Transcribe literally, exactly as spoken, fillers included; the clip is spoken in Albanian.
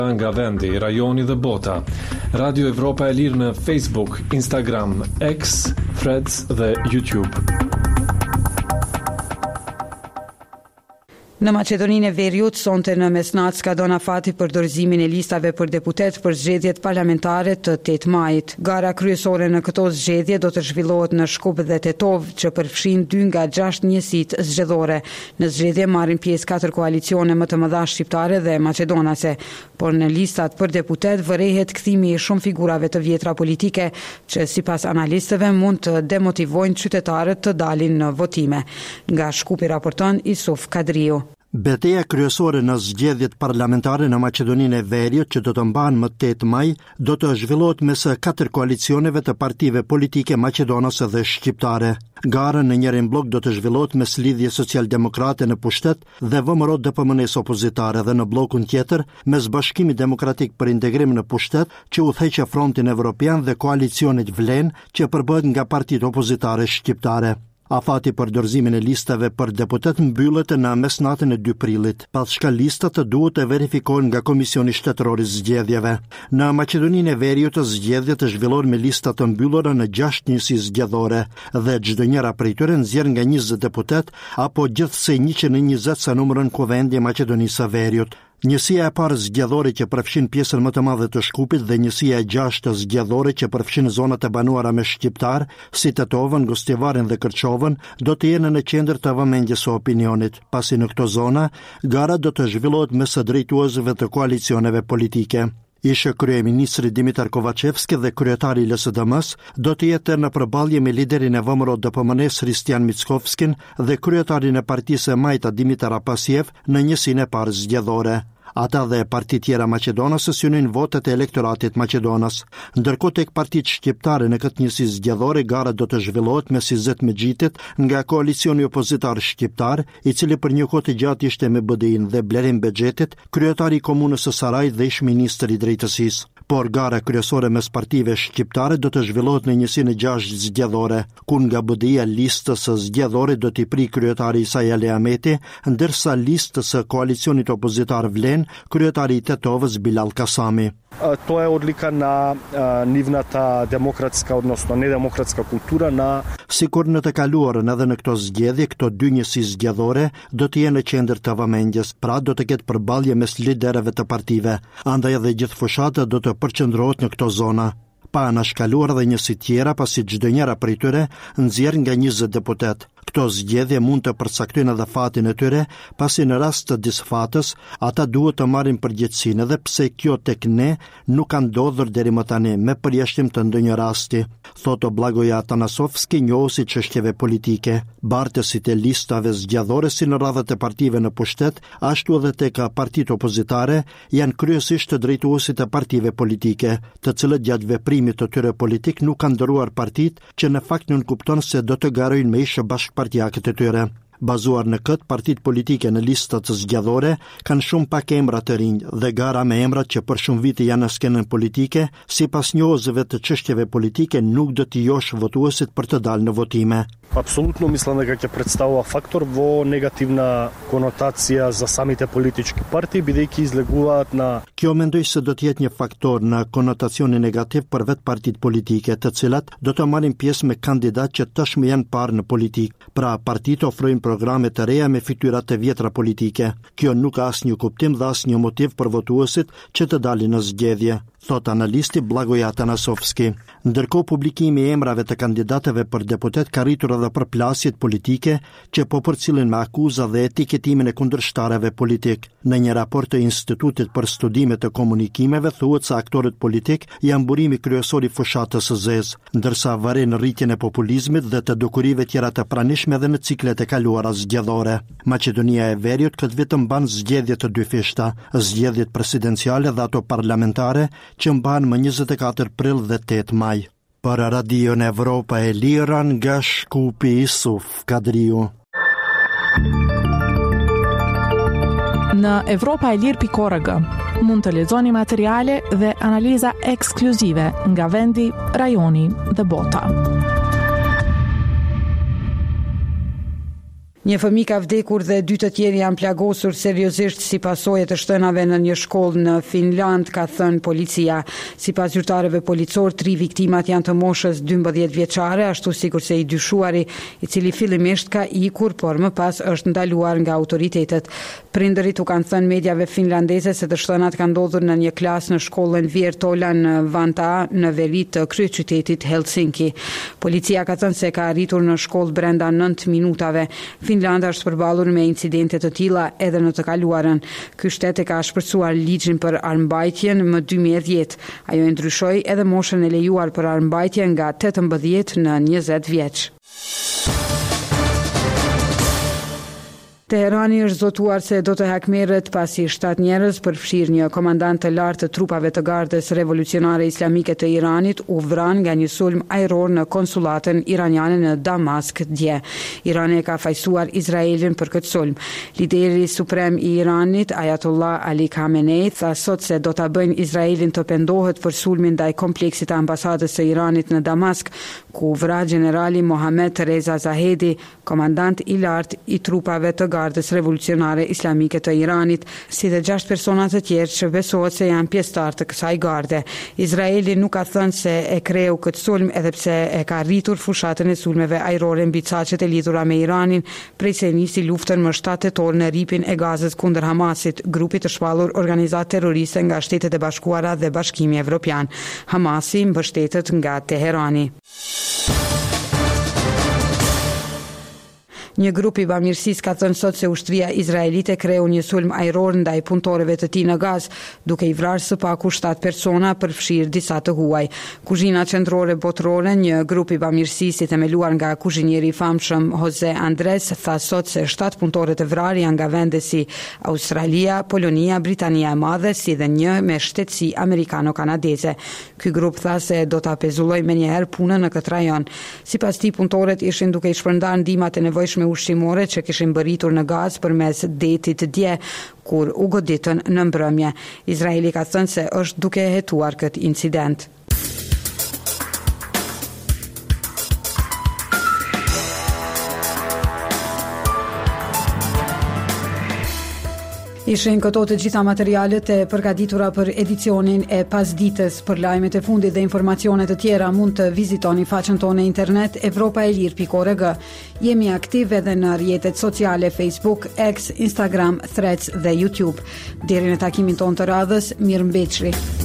Nga vendi, rajoni dhe bota. Radio Evropa e Lirë në Facebook, Instagram, X, Threads dhe YouTube. Në Maqedoninë e Veriut, sonte në mesnatë ska dona fati për dorëzimin e listave për deputet për zgjedhjet parlamentare të tetë majit. Gara kryesore në këto zgjedhje do të zhvillohet në Shkup dhe Tetov, që përfshin dy nga gjashtë njësitë zgjedhore. Në zgjedhje marrin pjesë katër koalicione më të mëdha shqiptare dhe maqedonase, por në listat për deputet vërehet kthimi i shumë figurave të vjetra politike, që sipas analistëve mund të demotivojnë qytetarët të dalin në votime. Nga Shkupi raporton Isuf Kadriu. Betejë kryesore në zgjedhjet parlamentare në Maqedoninë e Veriut, që do të mbahen më tetë maj, do të zhvillohet mes katër koalicioneve të partive politike maqedonase dhe shqiptare. Gara në njërin blok do të zhvillohet mes Lidhje Social-Demokrate në pushtet dhe V M R O D P M N-s opozitare, dhe në blokun tjetër mes Bashkimit Demokratik për Integrim në pushtet, që udhëheq Frontin Evropian, dhe koalicionit Vlen, që përbëhet nga partitë opozitare shqiptare. Afati për dorëzimin e listave për deputet mbyllet në mesnatën e dy prillit, pas shka listat të duhet të verifikohen nga Komisioni Shtetëror i Zgjedhjeve. Në Maqedoninë e Veriut zgjedhjet të zhvillohen me lista të mbyllura në gjashtë njësi zgjedhore dhe çdo njëra prej tyre nxjerr nga njëzet deputet apo gjithsej njëqind e njëzet sa numrin kuvendi i Maqedonisë së Veriut. Njësia e parë zgjedhore që përfshin pjesën më të madhe të Shkupit dhe njësia e gjashtë zgjedhore që përfshin zonat e banuara me shqiptar, si Tetovën, Gostivarin dhe Kërçovën, do të jenë në qendër të vëmendjes së opinionit, pasi në këto zona gara do të zhvillohet mes drejtuesve të koalicioneve politike. Ishte kryeministri Dimitar Kovacevski dhe kryetari i L S D M-s do të jetë në përballje me liderin e V M R O D P M N-s Hristian Mickovskin dhe kryetarin e partisë e Majta Dimitar Apasiev në njësinë e parë zgjedhore. Ata dhe partitë tjera maqedonase synojnë votet e elektoratit maqedonas. Ndërkohë tek partitë shqiptare në këtë njësi zgjedhore gara do të zhvillohet me Izet Mexhitit nga koalicioni opozitar shqiptar, i cili për një kohë të gjatë ishte me B D I-n, dhe Blerim Bexhetit, kryetari i komunës së Sarajit dhe ish ministri i drejtësisë. Por gara kryesore mes partive shqiptare do të zhvillohet në njësinë e gjashtë zgjedhore, ku nga B D I-a listës së zgjedhore do t'i pri kryetari i saj Ali Ahmeti, ndërsa listës së koalicionit opozitar Vlen kryetari i Tetovës Bilal Kasami. To je odlika na nivnata demokratska, odnosno nedemokratska kultura na Sikur në të kaluarën edhe në këto zgjedhje, këto dy njësi zgjedhore do të jenë në qendër të vëmendjes, pra do të ketë përballje mes liderëve të partive, andaj edhe gjithë fushata do të përqendrohet në këto zona. Pa anashkaluar dhe njësi tjera, pasi çdo njëra prej tyre nxjerr nga njëzet deputet. Këto zgjedhje mund të përcaktojnë edhe fatin e tyre, pasi në rast të disfatës, ata duhet të marrin përgjegjësinë, edhe pse kjo tek ne nuk ka ndodhur deri më tani, me përjashtim të ndonjë rasti, thotë Blagoja Atanasovski, njohuesi çështjeve politike. Bartësit e listave zgjedhore, si në radhët e partive në pushtet, ashtu edhe tek partitë opozitare, janë kryesisht të drejtuesit e partive politike, të cilët gjatë veprimit të tyre politik nuk kanë ndëruar partitë, që në fakt nuk kupton se do të garojnë me ishë bashkëpartiakët e tyre. Bazuar në këtë, partitë politike në listat të zgjedhore kanë shumë pak emra të rinj dhe gara me emrat që për shumë vite janë në skenën politike, sipas njohësve të çështjeve politike, nuk do t'i josh votuesit për të dalë në votime. Apsolutno mislim дека ќе представува фактор во негативна конотација за самите политички партии, бидејќи излегуваат на Kjo mendoj se do të jetë një faktor në konotacioni negativ për vetë partitë politike, të cilat do të marrin pjesë me kandidatë që tashmë janë parë në politikë. Pra, partitë ofrojnë programe të reja me fytyra të vjetra politike. Kjo nuk ka asnjë kuptim dhe asnjë motiv për votuesit që të dalin në zgjedhje, thot analisti Blagoja Atanasovski. Ndërkohë, publikimi i emrave të kandidatëve për deputet ka rritur edhe përplasjet politike që po përcillen me akuza dhe etiketimin e kundërshtarëve politik. Në një raport të Institutit për Studime të Komunikimeve thuhet se aktorët politik janë burimi kryesor i fushatës së zezë, ndërsa varen rritjen e populizmit dhe të dukurive tjera të pranishme edhe në ciklet e kaluara zgjedhore. Maqedonia e Veriut këtë vit mban zgjedhje të dy fishta, zgjedhjet presidenciale dhe ato parlamentare, që mban më njëzet e katër prill dhe tetë maj. Për Radion Evropa e Lira nga Shkupi, Isuf Kadriu. Në evropa e lir pikë org mund të lexoni materiale dhe analiza ekskluzive nga vendi, rajoni dhe bota. Një fëmijë ka vdekur dhe dy të tjerë janë plagosur seriozisht si pasojë të shtënave në një shkollë në Finland, ka thënë policia. Sipas zyrtarëve policor, tri viktimat janë të moshës dymbëdhjetë vjeçare, ashtu sikur se i dyshuari, i cili fillimisht ka ikur, por më pas është ndaluar nga autoritetet. Prindërit u kanë thënë mediave finlandeze se të shtënat kanë ndodhur në një klasë në shkollën Viertola në Vantaa, në veri të kryeqytetit Helsinki. Policia ka thënë se ka arritur në shkollë brenda nëntë minutave. Finlanda është përballur me incidente të tilla edhe në të kaluarën. Ky shtet e ka shpërsuar ligjin për armbajtjen më dy mijë e dhjetë. Ajo e ndryshoi edhe moshën e lejuar për armbajtje nga tetëmbëdhjetë në njëzet vjeç. Teherani është zotuar se do të hakmerret pasi shtat njerëz, përfshirë një komandant të lartë të trupave të Gardës Revolucionare Islamike të Iranit, u vran nga një sulm ajror në konsulatën iraniane në Damask dje. Irani ka fajsuar Izraelin për këtë sulm. Lideri suprem i Iranit, Ayatollah Ali Khamenei, tha sot se do ta bëjnë Izraelin të pendohet për sulmin ndaj kompleksit të ambasadës së Iranit në Damask, ku vra generali Mohammed Reza Zahedi, komandant i lartë i trupave të Gardës Revolucionare Islamike të Iranit, si dhe gjashtë persona të tjerë që besohet se janë pjesëtar të kësaj garde. Izraeli nuk ka thënë se e kreu këtë sulm, edhe pse e ka rritur fushatën e sulmeve ajrore mbi caqet e lidhura me Iranin, prej se nisi luftën më shtatë tetor në ripin e Gazës kundër Hamasit, grupit të shpallur organizatë terroriste nga Shtetet e Bashkuara dhe Bashkimi Evropian. Hamasi mbështetet nga Teherani. Një grup i bamirësisë ka thënë sot se ushtria izraelite kreu një sulm ajror ndaj punëtorëve të tij në Gaz, duke i vrarë së paku shtatë persona, përfshirë disa të huaj. Kuzhina qendrore botërore, një grup i bamirësisë i themeluar nga kuzhinieri i famshëm Jose Andres, tha sot se shtatë punëtorë të vrarë janë nga vende si Australia, Polonia, Britania e Madhe, si dhe një me shtetësi amerikano-kanadeze. Ky grup tha se do ta pezullojë menjëherë punën në këtë rajon. Sipas tij, punëtorët ishin duke i shpërndarë ndihmat e nevojshme ushqimore që kishin bëritur në Gaz përmes detit dje, kur u goditën në mbrëmje. Izraeli ka thënë se është duke hetuar këtë incident. Ishin këto të gjitha materialet e përgatitura për edicionin e pasditës. Për lajmet e fundit dhe informacione të tjera mund të vizitoni faqen tonë internet evropa e lir pikë org. Jemi aktiv edhe në rrjetet sociale Facebook, X, Instagram, Threads dhe YouTube. Deri në takimin tonë të radhës, mirëmbëjtje.